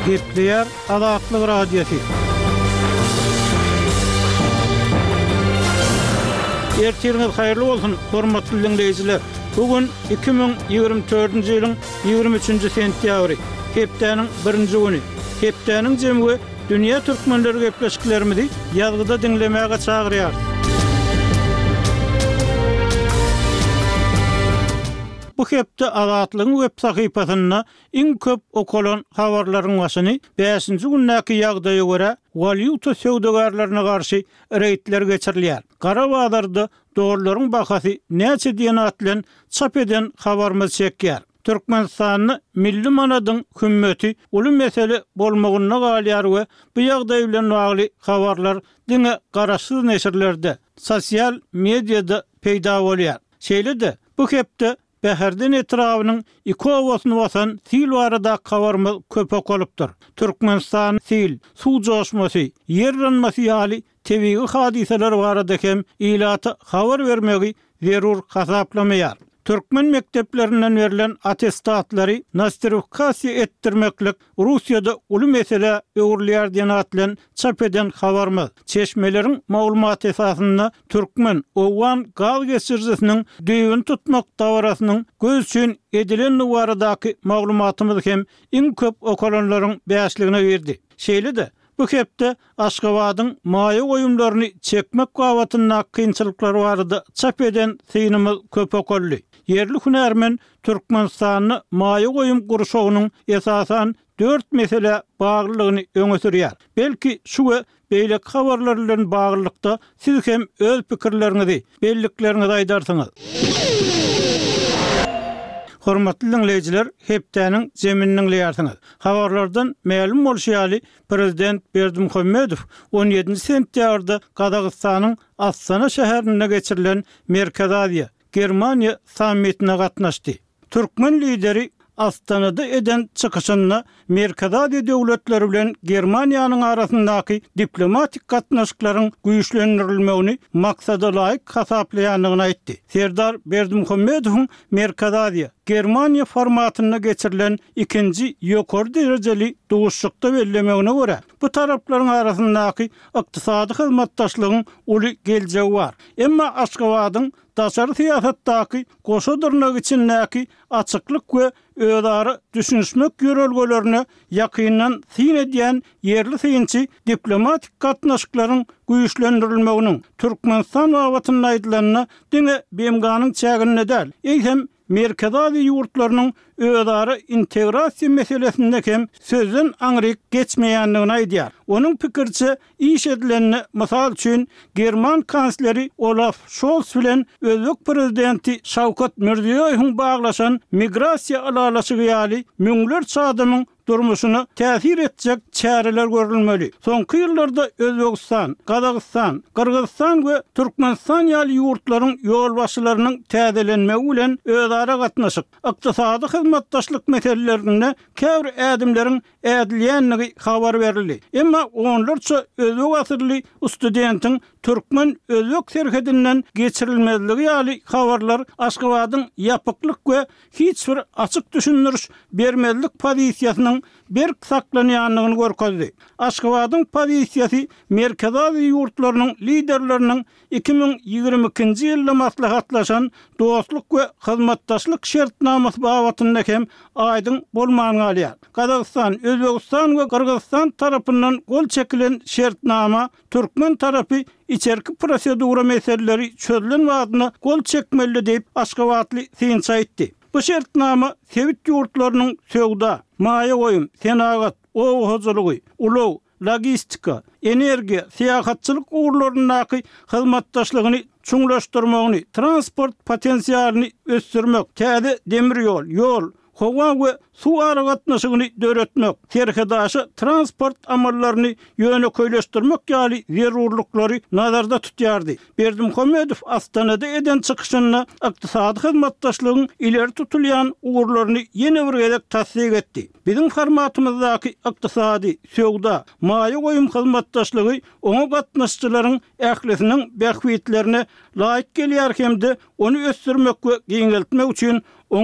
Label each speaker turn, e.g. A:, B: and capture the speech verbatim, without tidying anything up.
A: Gepleyer Azatlyk Radiosu. Ertiriniz hayırlı olsun, hormatly dinleyijiler. Bugün iki bin ýygrimi dördünji ýylyň ýygrimi üçünji sentýabry, hepdeniň birinji güni. Hepdeniň jemgy dünýä türkmenleri gepleşiklerimizi ýazgyda dinlemäge çagyrýar. Bu hepde Azatlygyň web sahypasyna iň köp okulan habarlaryň başyny beşinji günnäki ýagdaýa görä valyuta söwdegarlaryna garşy reýtler geçirilýär. Garabazarda dolarlaryň bahasy näçe diýen atlan çap eden habarymyz çekýär. Türkmenistanyň milli manadyň hümmäti uly mesele bolmagyna galýar we bu ýagdaý bilen bagly habarlar diňe garaşsyz neşirlerde, sosial mediada peýda bolýar. Şeýle-de bu hepde Beherden etrawynyň iki owasyny basan sil barada habarymyz köpek bolupdyr. Türkmenistan sil, suw joşmasy, ýerlenmesi ýaly tebii hadiseler barada hem ilaty habar bermegi zerur hasaplamaýar. Türkmen mekteplerinden verilen atestatlary nostrifikasiýa etdirmeklik Russiýada uly mesele öwürlýär diýen atlan çap eden habarymyz. Çeşmeleriň maglumaty esasynda Türkmen owan gaz geçirjisiniň düýün tutmak dawrasynyň gözçün edilen baradaky maglumatymyz hem iň köp okulanlaryň beýasligine berdi. Şeýle-de bu hepde Aşgabatyň maýa goýumlaryny çekmek gawatyna kynçylyklary barada çap eden synymyz köp okully. Yerli hünärmen Türkmenistanyň maýa goýum gurşagynyň esasan dört mesele baglylygyny öňe sürýär. Belki şu we beýle habarlar bilen baglykda siz hem öz pikirleriňizi, belliklerinizi aýdarsyňyz. Hormatly dinleyijiler, hepdeniň jemininiň ýarsyňyz. Habarlardan ma'lum bolýaly, Prezident Berdimuhammedow on ýedinji sentýabrda Kazakstanyň Astana şäherinde geçirilen Merkez Aziýa Germaniýa sammitine gatnaşdy. Türkmen lideri Astanada eden çykyşyna Merkez Aziýa döwletleri bilen Germaniýanyň arasyndaky diplomatik gatnaşyklaryň güýçlendirilmegini maksada laýyk hasaplaýanlygyny aýtdy. Serdar Berdimuhammedow Merkez Aziýa Germaniýa formatyna geçirilen ikinji ýokary derejeli dowuşlukda bellemegine görä bu taraplaryň arasyndaky ykdysady hyzmatdaşlygyň uly geljegi bar. Emma Aşgabatyň daşary siýasatdaky goşadyrnak içindäki açyklyk we özara düşünmek ýörelgelerine ýakyndan syn edýän yerli synçy diplomatik gatnaşyklaryň güýçlendirilmeginiň Türkmenistan wawatyna aýdylanyna diňe Bemganyň çägine däl. Eýsem Merkez Aziýa ýurtlarynyň özara integrasiýa meselesinde hem sözün aňryk geçmeýändigini aýdýar. Onuň pikirçe iş edilenini mysal üçin German kansleri Olaf Scholz bilen Özbek prezidenti Şawkat Mirziýoýewiň baglaşan migrasiýa alalaşygy ýaly müňler çadamyň durmuşyna täsir etjek çäreler görülmeli. Soňky ýyllarda Özbegistan, Kazakystan, Kyrgyzstan we Türkmenistan ýaly ýurtlaryň ýolbaşçylarynyň täzelenmegi bilen özara gatnaşyk, ykdysady hyzmatdaşlyk meselelerinde käbir ädimleriň ädilýänligi habar berildi. Emma onlarça özbek asyrly studentiň Türkmen özbek serhedinden geçirilmezligi ýaly habarlar Aşgabatyň ýapyklyk we hiç bir açyk düşündiriş bermezlik pozisiýasynyň bir saklanýanlygyny görkezdi. Aşgabatyň pozisiýasy Merkez Aziýa ýurtlarynyň liderleriniň iki bin ýygrimi ikinji ýylda maslahatlaşan dostluk we hyzmatdaşlyk şertnamasy babatyna hem aýdyň bolmagyny alýar. Kazakystan, Özbegistan we Kyrgyzstan tarapyndan gol çekilen şertnama Türkmen tarapy içerki prosedura meseleleri çözülen wagtyna gol çekmeli diýip Aşgabatly synça aýtdy. Bu şertnama Sewit ýurtlarynyň söwda, maýa goýum, senagat, ow hozurlugy, ulow, logistika, energiýa, syýahatçylyk uğurlaryndaky hyzmatdaşlygyny çuňlaşdyrmagyny, transport potensiýalyny ösdürmek, täze demir ýol, ýol, howa we suw aragatnaşygyny döretmek, serhedaşy transport amallaryny ýöne köýleşdirmek ýaly zerurlyklary nazarda tutýardy. Berdimuhammedow Astanada eden çykyşyna ykdysady hyzmatdaşlygyň ileri tutulýan uğurlaryny ýene bir gezek tasdik etdi. Bizim formatymyzdaky ykdysady, söwda, maýa goýum hyzmatdaşlygy oňa gatnaşçylaryň ählisiniň bähwitlerine laýyk gelýär hemde onu ösdürmek we giňeltmek üçin